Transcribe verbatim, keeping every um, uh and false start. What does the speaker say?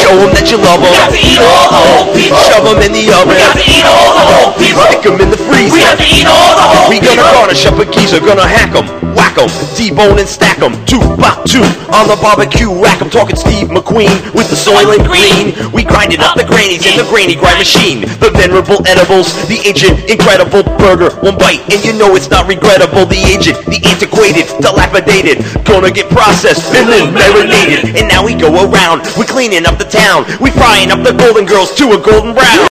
Show them that you love them. We got to eat all the whole people. Shove them in the oven. We got to eat all the whole people. Stick them in the freezer. We got to eat all the whole We people. gonna garnish up a geezer, gonna hack 'em, whack 'em, debone and stack 'em, two by two on the barbecue rack. I'm talking Steve McQueen with the Soylent Green. We grinding up the grannies in the granny grind machine. The venerable edibles, the ancient incredible burger. One bite and you know it's not regrettable. The aged, the antiquated, dilapidated, gonna get processed and then marinated. And now we go around, we cleaning up the town, we frying up the golden girls to a golden brown.